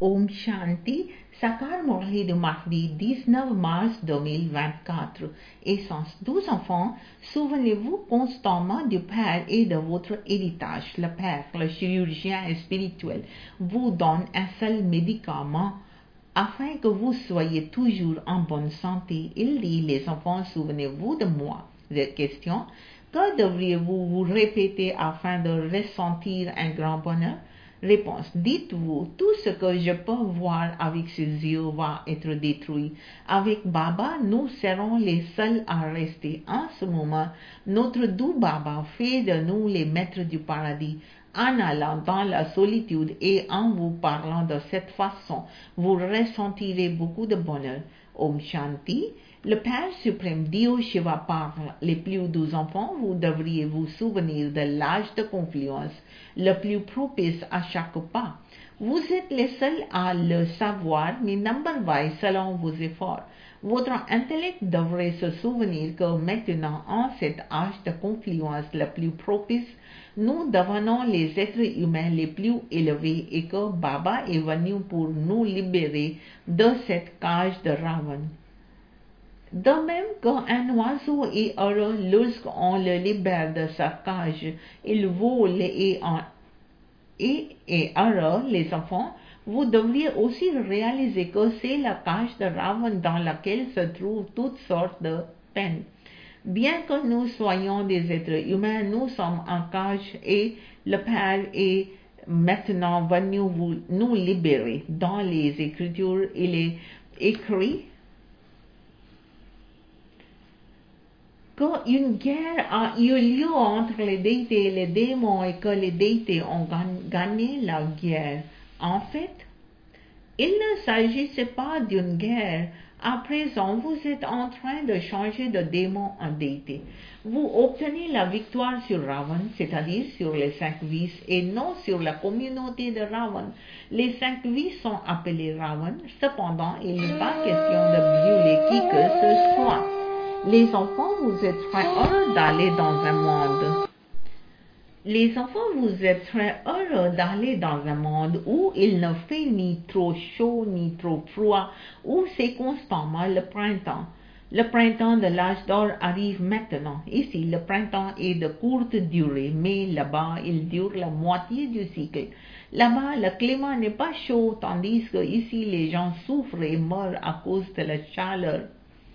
Om Shanti, Sakar Murli de mardi 19 mars 2024. Essence 12 enfants, souvenez-vous constamment du Père et de votre héritage. Le Père, le chirurgien spirituel, vous donne un seul médicament afin que vous soyez toujours en bonne santé. Il dit, les enfants, souvenez-vous de moi. Cette question, que devriez-vous vous répéter afin de ressentir un grand bonheur? Réponse. Dites-vous, tout ce que je peux voir avec ses yeux va être détruit. Avec Baba, nous serons les seuls à rester. En ce moment, notre doux Baba fait de nous les maîtres du paradis. En allant dans la solitude et en vous parlant de cette façon, vous ressentirez beaucoup de bonheur. Om Shanti. Le Père suprême Dieu Shiva parle. Les plus doux enfants, vous devriez vous souvenir de l'âge de confluence, le plus propice à chaque pas. Vous êtes les seuls à le savoir, mais number wise selon vos efforts. Votre intellect devrait se souvenir que maintenant, en cet âge de confluence le plus propice, nous devenons les êtres humains les plus élevés et que Baba est venu pour nous libérer de cette cage de Ravan. De même qu'un oiseau est heureux lorsqu'on le libère de sa cage, il vole et est heureux, les enfants, vous devriez aussi réaliser que c'est la cage de Ravan dans laquelle se trouvent toutes sortes de peines. Bien que nous soyons des êtres humains, nous sommes en cage et le Père est maintenant venu nous libérer. Dans les Écritures, il est écrit qu'une guerre a eu lieu entre les déités et les démons et que les déités ont gagné la guerre. En fait, il ne s'agissait pas d'une guerre. À présent, vous êtes en train de changer de démon en déité. Vous obtenez la victoire sur Ravan, c'est-à-dire sur les 5 vices, et non sur la communauté de Ravan. Les 5 vices sont appelés Ravan, cependant, il n'est pas question de violer qui que ce soit. Les enfants, vous êtes très heureux d'aller dans un monde. Les enfants, vous êtes très heureux d'aller dans un monde où il ne fait ni trop chaud ni trop froid, où c'est constamment le printemps. Le printemps de l'âge d'or arrive maintenant. Ici, le printemps est de courte durée, mais là-bas, il dure la moitié du cycle. Là-bas, le climat n'est pas chaud, tandis que ici, les gens souffrent et meurent à cause de la chaleur.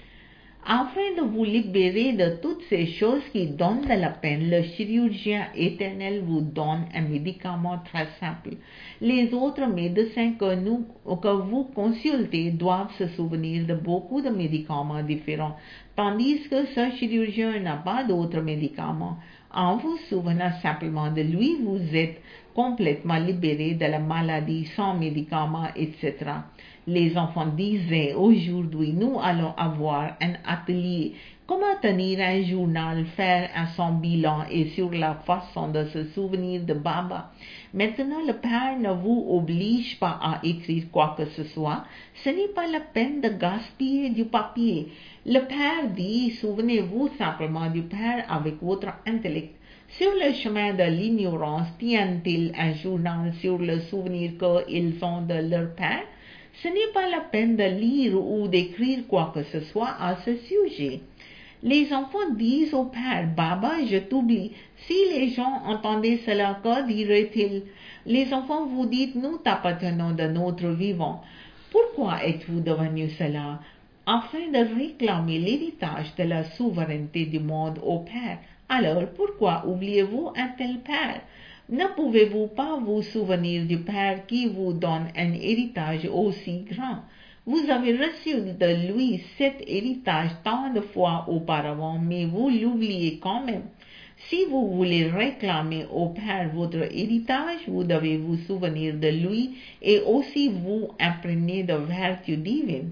Afin de vous libérer de toutes ces choses qui donnent de la peine, le chirurgien éternel vous donne un médicament très simple. Les autres médecins que vous consultez doivent se souvenir de beaucoup de médicaments différents, tandis que ce chirurgien n'a pas d'autres médicaments. En vous souvenant simplement de lui, vous êtes complètement libéré de la maladie sans médicaments, etc. Les enfants disaient, aujourd'hui, nous allons avoir un atelier. Comment tenir un journal, faire son bilan et sur la façon de se souvenir de Baba. Maintenant, le Père ne vous oblige pas à écrire quoi que ce soit. Ce n'est pas la peine de gaspiller du papier. Le Père dit, souvenez-vous simplement du Père avec votre intellect. Sur le chemin de l'ignorance, tiennent-ils un journal sur le souvenir qu'ils ont de leur Père? Ce n'est pas la peine de lire ou d'écrire quoi que ce soit à ce sujet. Les enfants disent au Père, Baba, je t'oublie. Si les gens entendaient cela, que diraient-ils? Les enfants vous dites, nous t'appartenons de notre vivant. Pourquoi êtes-vous devenu cela? Afin de réclamer l'héritage de la souveraineté du monde au Père. Alors, pourquoi oubliez-vous un tel Père? Ne pouvez-vous pas vous souvenir du Père qui vous donne un héritage aussi grand? Vous avez reçu de lui cet héritage tant de fois auparavant, mais vous l'oubliez quand même. Si vous voulez réclamer au Père votre héritage, vous devez vous souvenir de lui et aussi vous imprégner de vertus divines.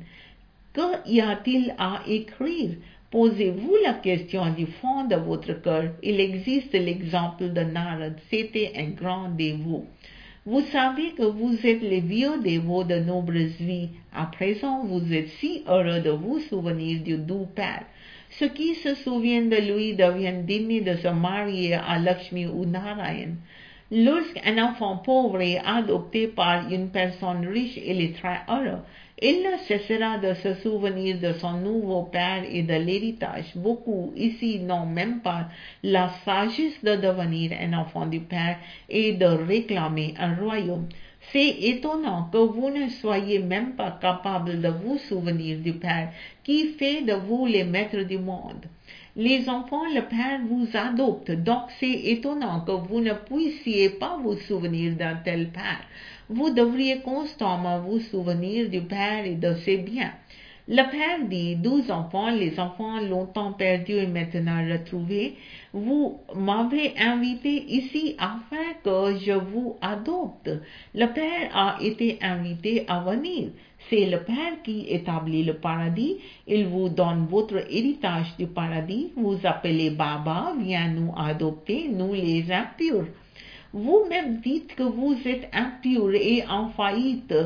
Que y a-t-il à écrire? Posez-vous la question du fond de votre cœur. Il existe l'exemple de Narad. C'était un grand dévot. Vous savez que vous êtes les vieux dévots de nombreuses vies. À présent, vous êtes si heureux de vous souvenir du doux Père. Ceux qui se souviennent de lui deviennent dignes de se marier à Lakshmi ou Narayan. Lorsqu'un enfant pauvre est adopté par une personne riche, il est très heureux. Il ne cessera de se souvenir de son nouveau père et de l'héritage. Beaucoup ici n'ont même pas la sagesse de devenir un enfant du Père et de réclamer un royaume. C'est étonnant que vous ne soyez même pas capable de vous souvenir du Père qui fait de vous les maîtres du monde. Les enfants, le Père vous adopte, donc c'est étonnant que vous ne puissiez pas vous souvenir d'un tel Père. Vous devriez constamment vous souvenir du Père et de ses biens. Le Père dit, 12 enfants, les enfants longtemps perdus et maintenant retrouvés, vous m'avez invité ici afin que je vous adopte. Le Père a été invité à venir. C'est le Père qui établit le paradis. Il vous donne votre héritage du paradis. Vous appelez Baba, viens nous adopter, nous les impurs. Vous-même dites que vous êtes impur et en faillite,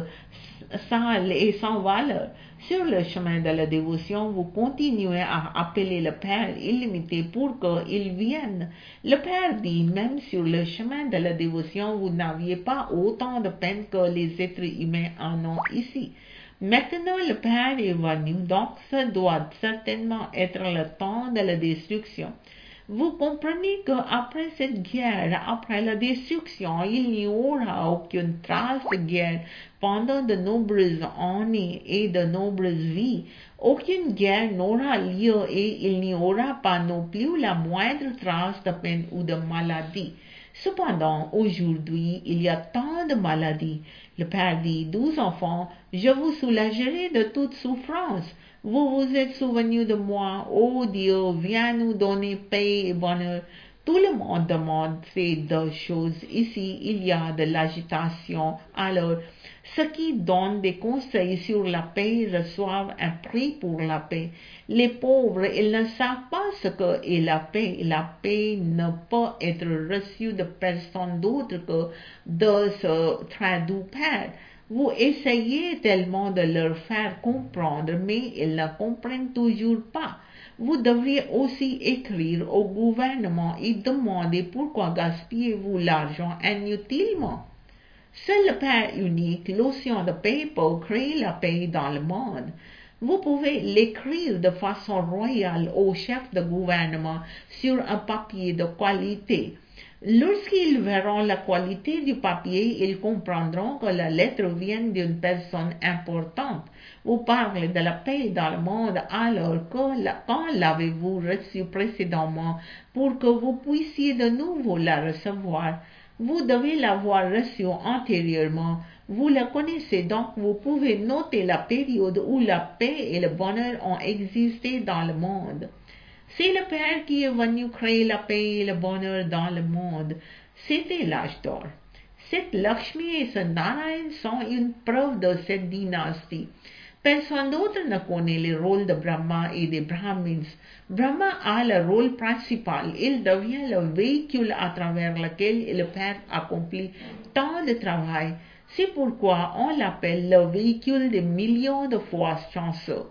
sale et sans valeur. Sur le chemin de la dévotion, vous continuez à appeler le Père illimité pour qu'il vienne. Le Père dit, même sur le chemin de la dévotion, vous n'aviez pas autant de peine que les êtres humains en ont ici. Maintenant, le Père est venu, donc ça doit certainement être le temps de la destruction. Vous comprenez qu'après cette guerre, après la destruction, il n'y aura aucune trace de guerre pendant de nombreuses années et de nombreuses vies. Aucune guerre n'aura lieu et il n'y aura pas non plus la moindre trace de peine ou de maladie. Cependant, aujourd'hui, il y a tant de maladies. Le Père dit, 12 enfants, je vous soulagerai de toute souffrance. Vous vous êtes souvenus de moi, ô Dieu, viens nous donner paix et bonheur. Tout le monde demande ces deux choses. Ici, il y a de l'agitation. Alors, ceux qui donnent des conseils sur la paix reçoivent un prix pour la paix. Les pauvres, ils ne savent pas ce qu'est la paix. La paix ne peut être reçue de personne d'autre que de ce très doux Père. Vous essayez tellement de leur faire comprendre, mais ils ne comprennent toujours pas. Vous devriez aussi écrire au gouvernement et demander pourquoi gaspillez-vous l'argent inutilement. Seul le Père unique, l'océan de paix, peut créer la paix dans le monde. Vous pouvez l'écrire de façon royale au chef de gouvernement sur un papier de qualité. Lorsqu'ils verront la qualité du papier, ils comprendront que la lettre vient d'une personne importante. Vous parlez de la paix dans le monde alors que quand l'avez-vous reçue précédemment pour que vous puissiez de nouveau la recevoir? Vous devez l'avoir reçue antérieurement. Vous la connaissez donc vous pouvez noter la période où la paix et le bonheur ont existé dans le monde. C'est le Père qui est venu créer la paix et le bonheur dans le monde. C'était l'âge d'or. Cette Lakshmi et ce Narayan sont une preuve de cette dynastie. Personne d'autre ne connaît le rôle de Brahma et des Brahmins. Brahma a le rôle principal. Il devient le véhicule à travers lequel le Père accomplit tant de travail. C'est pourquoi on l'appelle le véhicule des millions de fois chanceux.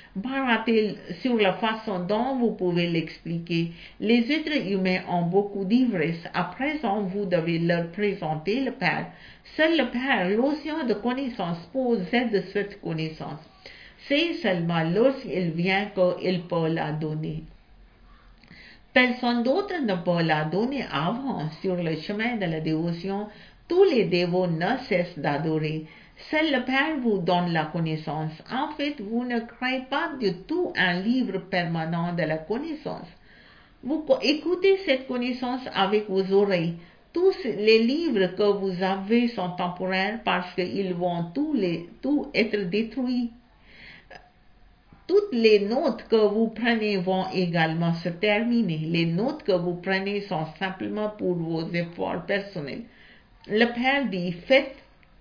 Baratel sur la façon dont vous pouvez l'expliquer. Les êtres humains ont beaucoup d'ivresse. À présent, vous devez leur présenter le Père. Seul le Père, l'océan de connaissance, possède cette connaissance. C'est seulement lorsqu'il vient qu'il peut la donner. Personne d'autre ne peut la donner avant. Sur le chemin de la dévotion, tous les dévots ne cessent d'adorer. Seul le Père vous donne la connaissance. En fait, vous ne créez pas du tout un livre permanent de la connaissance. Vous écoutez cette connaissance avec vos oreilles. Tous les livres que vous avez sont temporaires parce qu'ils vont tout être détruits. Toutes les notes que vous prenez vont également se terminer. Les notes que vous prenez sont simplement pour vos efforts personnels. Le Père dit, faites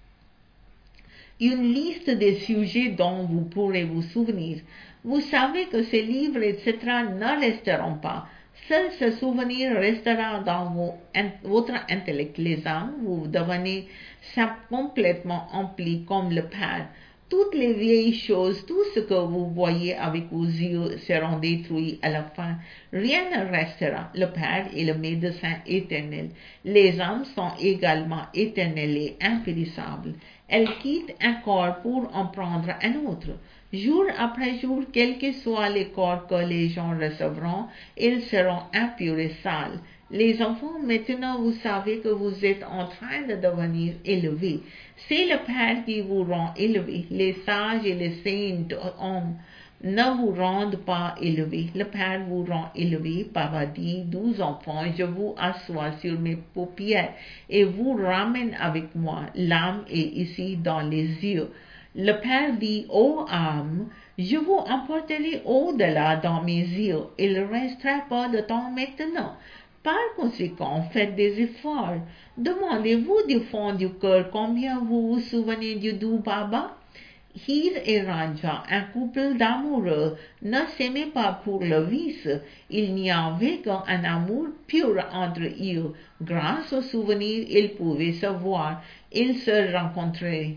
une liste des sujets dont vous pourrez vous souvenir. Vous savez que ces livres, etc. ne resteront pas. Seul ce souvenir restera dans votre intellect. Les âmes, vous devenez complètement emplis comme le Père. Toutes les vieilles choses, tout ce que vous voyez avec vos yeux seront détruits à la fin. Rien ne restera. Le Père est le médecin éternel. Les âmes sont également éternelles et impérissables. Elles quittent un corps pour en prendre un autre. Jour après jour, quels que soient les corps que les gens recevront, ils seront impurs et sales. Les enfants, maintenant vous savez que vous êtes en train de devenir élevés. C'est le Père qui vous rend élevés. Les sages et les saints hommes ne vous rendent pas élevés. Le Père vous rend élevés. Papa dit, 12 enfants, je vous assois sur mes paupières et vous ramène avec moi. L'âme est ici dans les yeux. Le Père dit, ô âme, je vous emporterai au-delà dans mes yeux. Il ne restera pas de temps maintenant. Par conséquent, faites des efforts. Demandez-vous du fond du cœur combien vous vous souvenez du doux Baba. Hir et Raja, un couple d'amoureux, ne s'aimaient pas pour le vice. Il n'y avait qu'un amour pur entre eux. Grâce aux souvenirs, ils pouvaient se voir. Ils se rencontraient.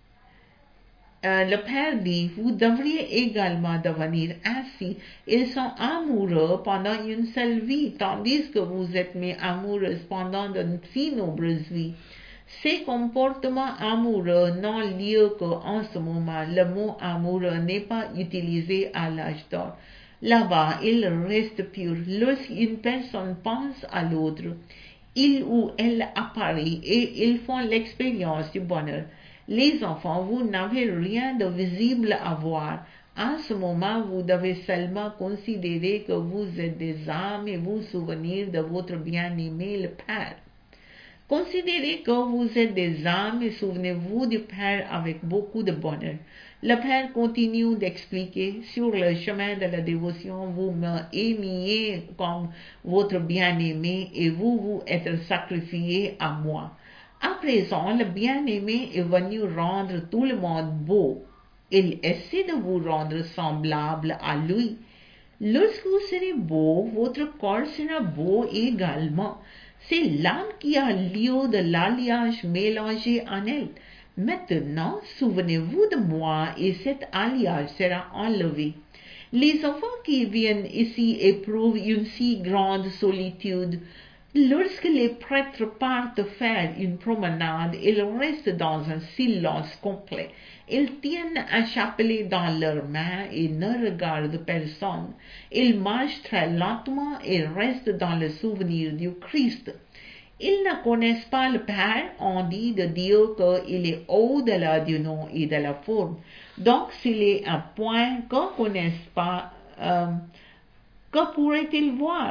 Le Père dit, vous devriez également devenir ainsi. Ils sont amoureux pendant une seule vie, tandis que vous êtes mes amoureuses pendant de si nombreuses vies. Ces comportements amoureux n'ont lieu qu'en ce moment. Le mot amoureux n'est pas utilisé à l'âge d'or. Là-bas, il reste pur. Lorsqu'une personne pense à l'autre, il ou elle apparaît et ils font l'expérience du bonheur. Les enfants, vous n'avez rien de visible à voir. En ce moment, vous devez seulement considérer que vous êtes des âmes et vous souvenir de votre bien-aimé le Père. Considérez que vous êtes des âmes et souvenez-vous du Père avec beaucoup de bonheur. Le Père continue d'expliquer, sur le chemin de la dévotion, vous me aimiez comme votre bien-aimé et vous vous êtes sacrifié à moi. À présent, le bien-aimé est venu rendre tout le monde beau. Il essaie de vous rendre semblable à lui. Lorsque vous serez beau, votre corps sera beau également. C'est l'âme qui a lieu de l'alliage mélangé en elle. Maintenant, souvenez-vous de moi et cet alliage sera enlevé. Les enfants qui viennent ici éprouvent une si grande solitude. Lorsque les prêtres partent faire une promenade, ils restent dans un silence complet. Ils tiennent un chapelet dans leurs mains et ne regardent personne. Ils marchent très lentement et restent dans le souvenir du Christ. Ils ne connaissent pas le Père, on dit de Dieu qu'il est au-delà du nom et de la forme. Donc, s'il est un point qu'on ne connaisse pas, que pourrait-il voir?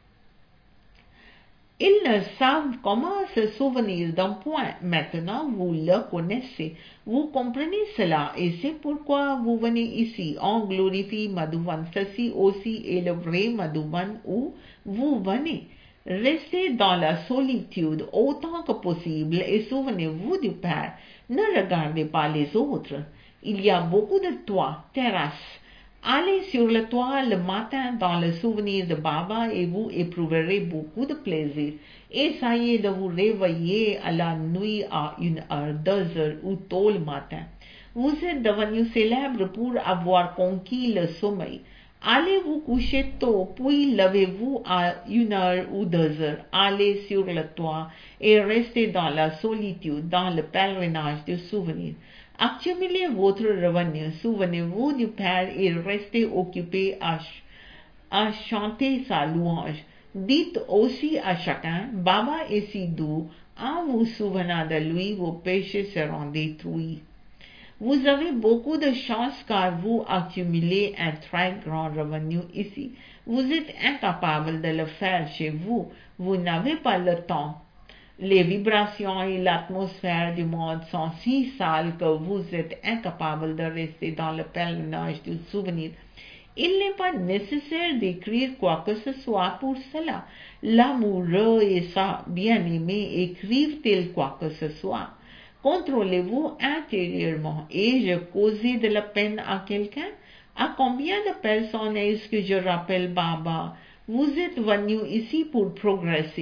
Ils ne savent comment se souvenir d'un point. Maintenant, vous le connaissez. Vous comprenez cela et c'est pourquoi vous venez ici. On glorifie Madhuvan. Ceci aussi est le vrai Madhuvan où vous venez. Restez dans la solitude autant que possible et souvenez-vous du Père. Ne regardez pas les autres. Il y a beaucoup de toits, terrasses. Allez sur le toit le matin dans le souvenir de Baba et vous éprouverez beaucoup de plaisir. Essayez de vous réveiller à la nuit à 1 heure, 2 heures ou tôt le matin. Vous êtes devenu célèbre pour avoir conquis le sommeil. Allez vous coucher tôt, puis levez-vous à 1 heure ou 2 heures. Allez sur le toit et restez dans la solitude, dans le pèlerinage du souvenir. Accumulez votre revenu, souvenez-vous du Père et restez occupé à chanter sa louange. Dites aussi à chacun, Baba est si doux, en vous souvenant de lui, vos péchés seront détruits. Vous avez beaucoup de chance car vous accumulez un très grand revenu ici. Vous êtes incapable de le faire chez vous, vous n'avez pas le temps. Les vibrations et l'atmosphère du monde sont si sales que vous êtes incapable de rester dans le pèlerinage du souvenir. Il n'est pas nécessaire d'écrire quoi que ce soit pour cela. L'amoureux et sa bien-aimée écrivent-ils quoi que ce soit? Contrôlez-vous intérieurement. Ai-je causé de la peine à quelqu'un? À combien de personnes est-ce que je rappelle Baba? Vous êtes venu ici pour progresser.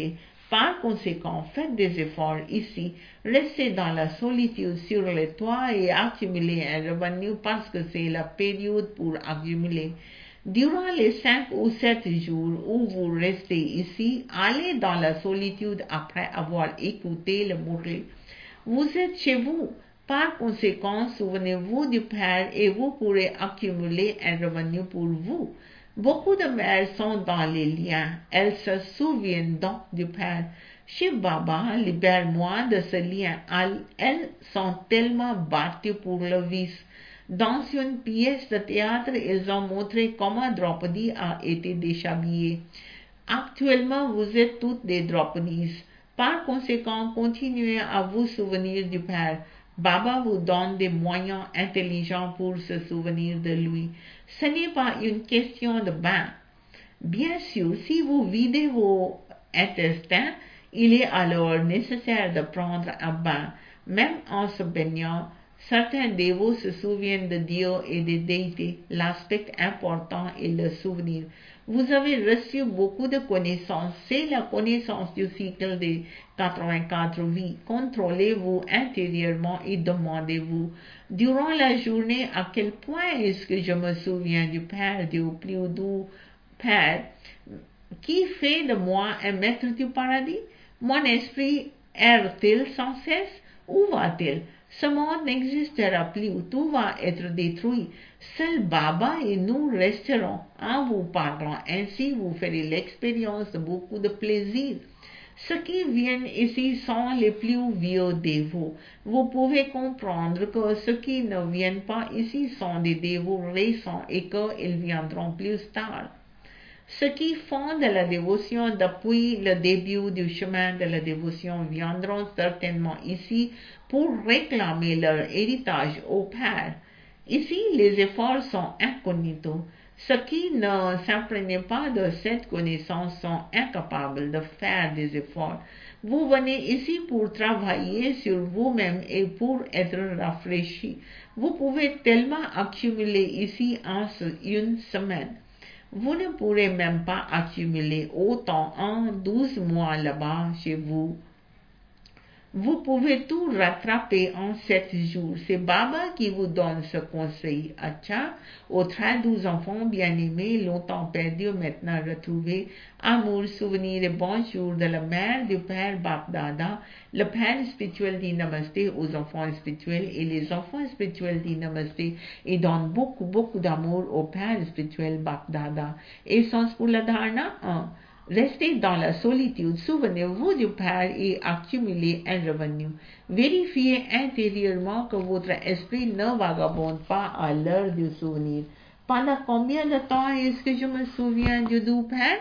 Par conséquent, faites des efforts ici, restez dans la solitude sur les toits et accumulez un revenu parce que c'est la période pour accumuler. Durant les 5 ou 7 jours où vous restez ici, allez dans la solitude après avoir écouté le Murli. Vous êtes chez vous. Par conséquent, souvenez-vous du Père et vous pourrez accumuler un revenu pour vous. Beaucoup de mères sont dans les liens. Elles se souviennent donc du Père. Chez Baba, libère-moi de ce lien. Elles sont tellement battues pour le vice. Dans une pièce de théâtre, ils ont montré comment Draupadi a été déshabillée. Actuellement, vous êtes toutes des Draupadis. Par conséquent, continuez à vous souvenir du Père. Baba vous donne des moyens intelligents pour se souvenir de lui. Ce n'est pas une question de bain. Bien sûr, si vous videz vos intestins, il est alors nécessaire de prendre un bain. Même en se baignant, certains dévots se souviennent de Dieu et des déités. L'aspect important est le souvenir. Vous avez reçu beaucoup de connaissances. C'est la connaissance du cycle des 84 vies. Contrôlez-vous intérieurement et demandez-vous, durant la journée, à quel point est-ce que je me souviens du Père, du plus doux Père, qui fait de moi un maître du paradis? Mon esprit erre-t-il sans cesse? Où va-t-il? Ce monde n'existera plus, tout va être détruit. Seul Baba et nous resterons. En vous parlant ainsi, vous ferez l'expérience de beaucoup de plaisir. Ceux qui viennent ici sont les plus vieux dévots. Vous pouvez comprendre que ceux qui ne viennent pas ici sont des dévots récents et qu'ils viendront plus tard. Ceux qui font de la dévotion depuis le début du chemin de la dévotion viendront certainement ici pour réclamer leur héritage au Père. Ici, les efforts sont incognito. Ceux qui ne s'imprègnent pas de cette connaissance sont incapables de faire des efforts. Vous venez ici pour travailler sur vous-même et pour être rafraîchi. Vous pouvez tellement accumuler ici en une semaine. Vous ne pourrez même pas accumuler autant en 12 mois là-bas chez vous. Vous pouvez tout rattraper en 7 jours. C'est Baba qui vous donne ce conseil. Acha, aux 32 enfants bien-aimés, longtemps perdus, maintenant retrouvés, amour, souvenir et bonjour de la mère du Père Bapdada. Le Père spirituel dit Namasté aux enfants spirituels et les enfants spirituels disent Namasté et donnent beaucoup d'amour au Père spirituel Bapdada. Essence pour la dharana 1. Restez dans la solitude, souvenez-vous du Père et accumulez un revenu. Vérifiez intérieurement que votre esprit ne vagabonde pas à l'heure du souvenir. Pendant combien de temps est-ce que je me souviens du doux Père?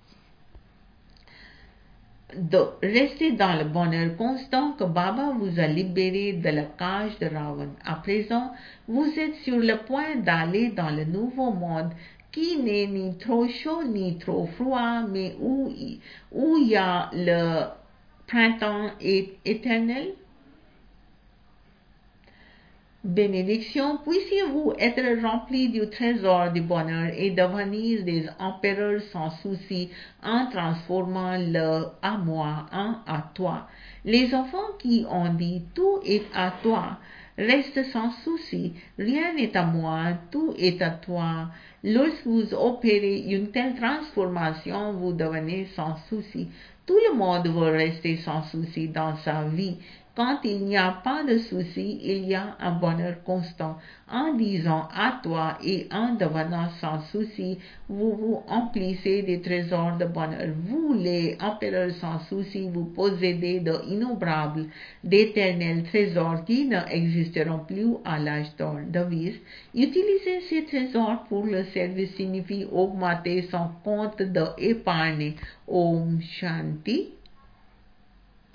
Restez dans le bonheur constant que Baba vous a libéré de la cage de Ravan. À présent, vous êtes sur le point d'aller dans le nouveau monde qui n'est ni trop chaud ni trop froid, mais où il y a le printemps éternel. Bénédiction, puissiez-vous être remplis du trésor du bonheur et devenir des empereurs sans souci en transformant le à moi en à toi. Les enfants qui ont dit tout est à toi restent sans souci, rien n'est à moi, tout est à toi. Lorsque vous opérez une telle transformation, vous devenez sans souci. Tout le monde veut rester sans souci dans sa vie. Quand il n'y a pas de souci, il y a un bonheur constant. En disant à toi et en devenant sans souci, vous vous emplissez des trésors de bonheur. Vous, les empereurs sans souci, vous possédez de innombrables, d'éternels trésors qui n'existeront plus à l'âge d'or. Devise, utiliser ces trésors pour le service signifie augmenter son compte d'épargne. Om Shanti.